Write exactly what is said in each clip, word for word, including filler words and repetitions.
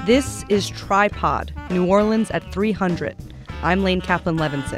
This is Tripod, New Orleans at three hundred. I'm Lane Kaplan-Levinson.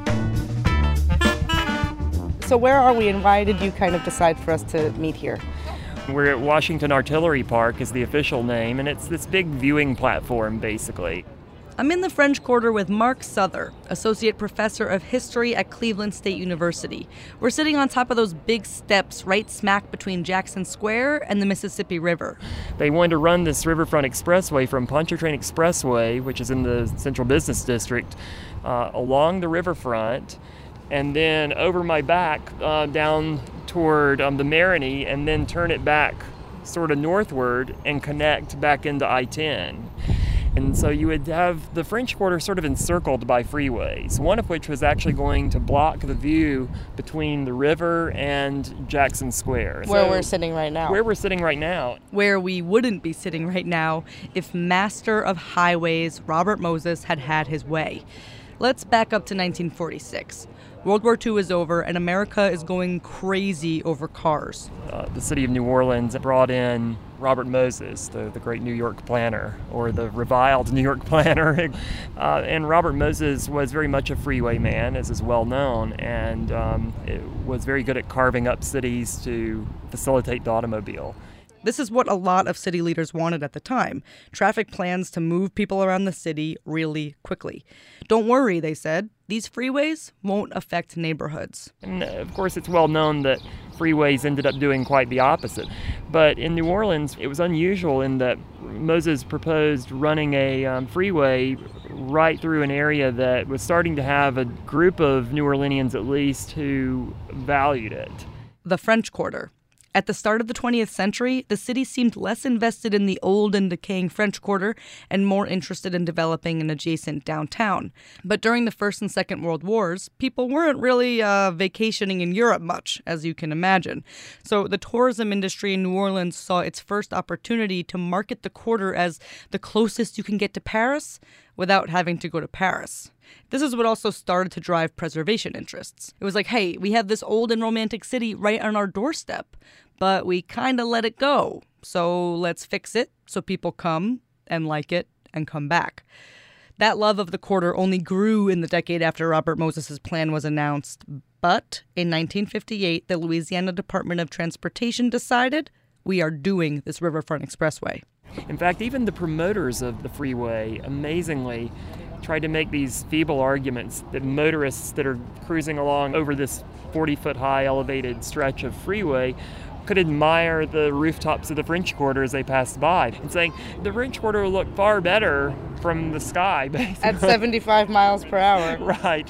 So where are we and why did you kind of decide for us to meet here? We're at Washington Artillery Park is the official name, and it's this big viewing platform, basically. I'm in the French Quarter with Mark Souther, Associate Professor of History at Cleveland State University. We're sitting on top of those big steps right smack between Jackson Square and the Mississippi River. They wanted to run this Riverfront Expressway from Pontchartrain Expressway, which is in the Central Business District, uh, along the riverfront, and then over my back uh, down toward um, the Marigny, and then turn it back sort of northward and connect back into I ten. And so you would have the French Quarter sort of encircled by freeways, one of which was actually going to block the view between the river and Jackson Square. Where so, we're sitting right now. Where we're sitting right now. Where we wouldn't be sitting right now if Master of Highways Robert Moses had had his way. Let's back up to nineteen forty-six. World War Two is over, and America is going crazy over cars. Uh, the city of New Orleans brought in Robert Moses, the, the great New York planner, or the reviled New York planner. uh, and Robert Moses was very much a freeway man, as is well known, and um, it was very good at carving up cities to facilitate the automobile. This is what a lot of city leaders wanted at the time, traffic plans to move people around the city really quickly. Don't worry, they said, these freeways won't affect neighborhoods. And of course, it's well known that freeways ended up doing quite the opposite. But in New Orleans, it was unusual in that Moses proposed running a um, freeway right through an area that was starting to have a group of New Orleanians, at least, who valued it. The French Quarter. At the start of the twentieth century, the city seemed less invested in the old and decaying French Quarter and more interested in developing an adjacent downtown. But during the First and Second World Wars, people weren't really uh, vacationing in Europe much, as you can imagine. So the tourism industry in New Orleans saw its first opportunity to market the quarter as the closest you can get to Paris without having to go to Paris. This is what also started to drive preservation interests. It was like, hey, we have this old and romantic city right on our doorstep, but we kind of let it go. So let's fix it so people come and like it and come back. That love of the quarter only grew in the decade after Robert Moses' plan was announced. But in nineteen fifty-eight, the Louisiana Department of Transportation decided we are doing this Riverfront Expressway. In fact, even the promoters of the freeway, amazingly, tried to make these feeble arguments that motorists that are cruising along over this forty-foot high elevated stretch of freeway could admire the rooftops of the French Quarter as they passed by, and saying the French Quarter will look far better from the sky, basically. At seventy-five miles per hour. Right.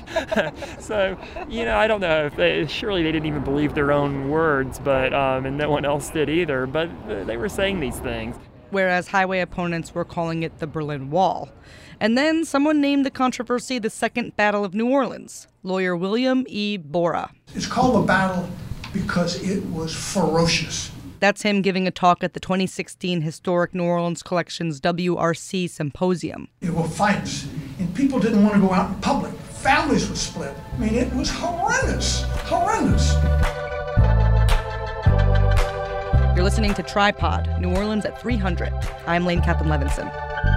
So, you know, I don't know if they, surely they didn't even believe their own words, but um, and no one else did either, but they were saying these things. Whereas highway opponents were calling it the Berlin Wall. And then someone named the controversy the Second Battle of New Orleans, lawyer William E. Borah. It's called a battle because it was ferocious. That's him giving a talk at the twenty sixteen Historic New Orleans Collection's W R C Symposium. There were fights, and people didn't want to go out in public. Families were split. I mean, it was horrendous, horrendous. You're listening to Tripod, New Orleans at three hundred. I'm Lane Kaplan-Levinson.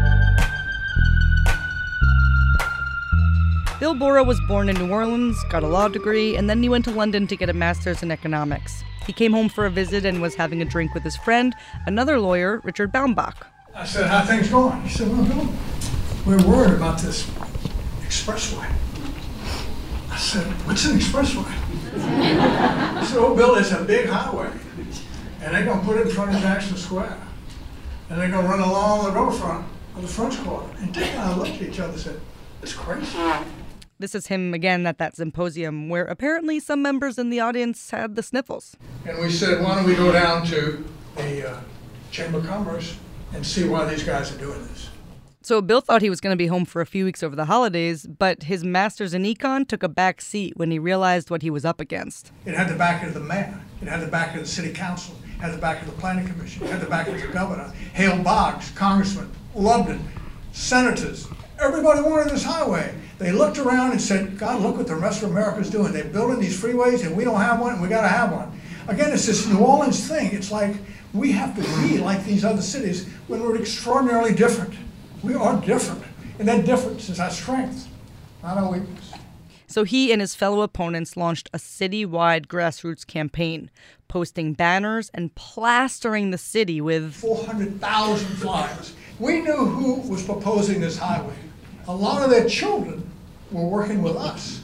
Bill Borah was born in New Orleans, got a law degree, and then he went to London to get a master's in economics. He came home for a visit and was having a drink with his friend, another lawyer, Richard Baumbach. I said, how things going? He said, well, Bill, we're worried about this expressway. I said, what's an expressway? He said, oh, Bill, it's a big highway. And they're going to put it in front of Jackson Square. And they're going to run along the riverfront of the French Quarter. And Dick and I looked at each other and said, it's crazy. This is him again at that symposium where apparently some members in the audience had the sniffles. And we said, why don't we go down to the uh, Chamber of Commerce and see why these guys are doing this. So Bill thought he was going to be home for a few weeks over the holidays, but his master's in econ took a back seat when he realized what he was up against. It had the back of the mayor. It had the back of the city council. It had the back of the planning commission. It had the back of the governor. Hale Boggs, congressman, Lubden, senators. Everybody wanted this highway. They looked around and said, God, look what the rest of America's doing. They're building these freeways and we don't have one and we got to have one. Again, it's this New Orleans thing. It's like we have to be like these other cities when we're extraordinarily different. We are different, and that difference is our strength, not our weakness. So he and his fellow opponents launched a citywide grassroots campaign, posting banners and plastering the city with four hundred thousand flyers. We knew who was proposing this highway. A lot of their children were working with us.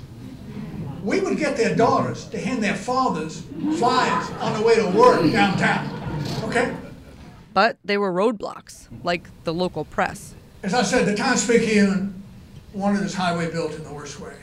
We would get their daughters to hand their fathers flyers on the way to work downtown, okay? But they were roadblocks, like the local press. As I said, the Times-Picayune wanted this highway built in the worst way.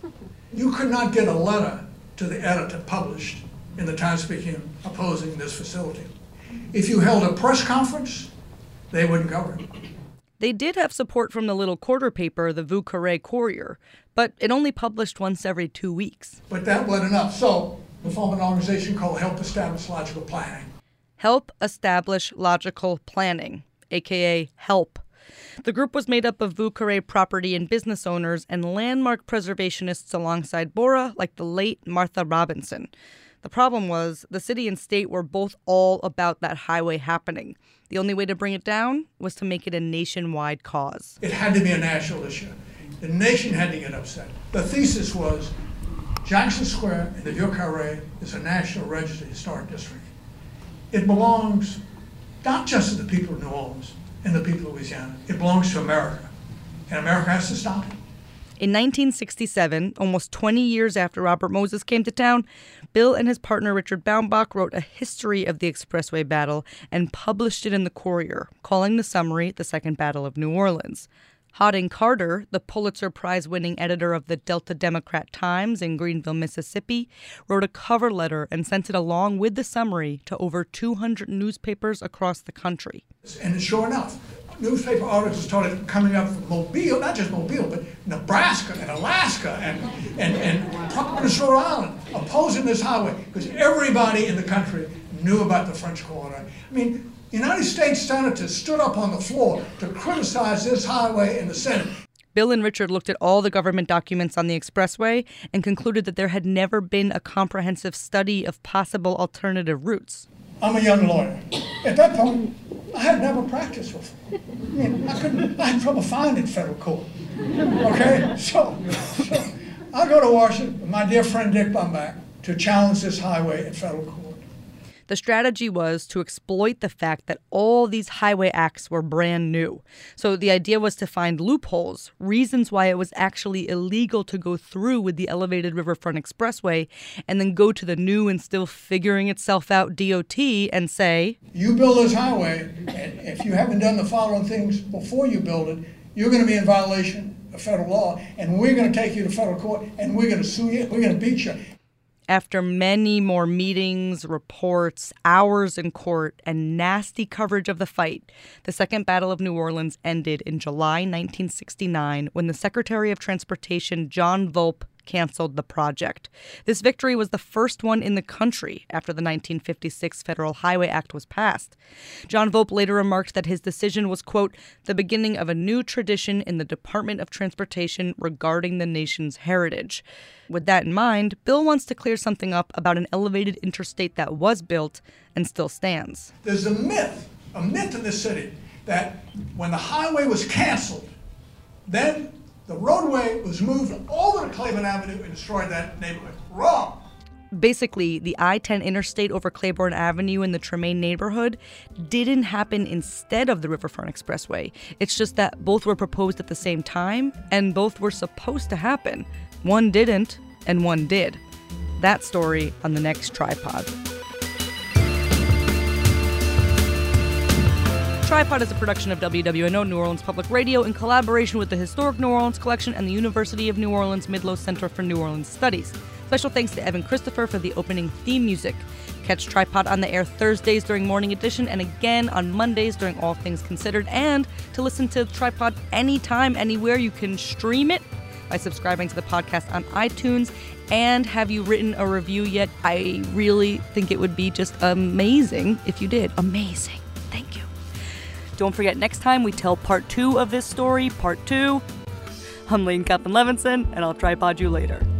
You could not get a letter to the editor published in the Times-Picayune opposing this facility. If you held a press conference, they wouldn't cover it. They did have support from the little quarter paper, the Vieux Carré Courier, but it only published once every two weeks. But that wasn't enough. So we formed an organization called Help Establish Logical Planning. Help Establish Logical Planning, a k a. HELP. The group was made up of Vieux Carré property and business owners and landmark preservationists alongside Bora, like the late Martha Robinson. The problem was the city and state were both all about that highway happening. The only way to bring it down was to make it a nationwide cause. It had to be a national issue. The nation had to get upset. The thesis was Jackson Square and the Vieux Carré is a National Register Historic District. It belongs not just to the people of New Orleans and the people of Louisiana. It belongs to America, and America has to stop it. In nineteen sixty-seven, almost twenty years after Robert Moses came to town, Bill and his partner Richard Baumbach wrote a history of the Expressway battle and published it in the Courier, calling the summary the Second Battle of New Orleans. Hodding Carter, the Pulitzer Prize-winning editor of the Delta Democrat-Times in Greenville, Mississippi, wrote a cover letter and sent it along with the summary to over two hundred newspapers across the country. And sure enough, newspaper articles started coming up from Mobile, not just Mobile, but Nebraska and Alaska and, and, and Providence, Rhode Island, opposing this highway, because everybody in the country knew about the French Quarter. I mean, United States senators stood up on the floor to criticize this highway in the Senate. Bill and Richard looked at all the government documents on the expressway and concluded that there had never been a comprehensive study of possible alternative routes. I'm a young lawyer. At that point, I had never practiced before. I mean, I couldn't, I had trouble finding federal court. Okay? So, so I go to Washington with my dear friend Dick Baumbach to challenge this highway in federal court. The strategy was to exploit the fact that all these highway acts were brand new. So the idea was to find loopholes, reasons why it was actually illegal to go through with the elevated Riverfront Expressway, and then go to the new and still figuring itself out D O T and say, you build this highway, and if you haven't done the following things before you build it, you're going to be in violation of federal law, and we're going to take you to federal court, and we're going to sue you, we're going to beat you. After many more meetings, reports, hours in court, and nasty coverage of the fight, the Second Battle of New Orleans ended in July nineteen sixty-nine when the Secretary of Transportation, John Volpe, canceled the project. This victory was the first one in the country after the nineteen fifty-six Federal Highway Act was passed. John Volpe later remarked that his decision was, quote, the beginning of a new tradition in the Department of Transportation regarding the nation's heritage. With that in mind, Bill wants to clear something up about an elevated interstate that was built and still stands. There's a myth, a myth in this city, that when the highway was canceled, then the roadway was moved over to Claiborne Avenue and destroyed that neighborhood. Wrong. Basically, the I ten interstate over Claiborne Avenue in the Tremaine neighborhood didn't happen instead of the Riverfront Expressway. It's just that both were proposed at the same time, and both were supposed to happen. One didn't, and one did. That story on the next Tripod. Tripod is a production of W W N O New Orleans Public Radio in collaboration with the Historic New Orleans Collection and the University of New Orleans Midlo Center for New Orleans Studies. Special thanks to Evan Christopher for the opening theme music. Catch Tripod on the air Thursdays during Morning Edition and again on Mondays during All Things Considered. And to listen to Tripod anytime, anywhere, you can stream it by subscribing to the podcast on iTunes. And have you written a review yet? I really think it would be just amazing if you did. Amazing. Thank you. Don't forget, next time we tell part two of this story, part two. I'm Layne Kaplan Levinson, and I'll tripod you later.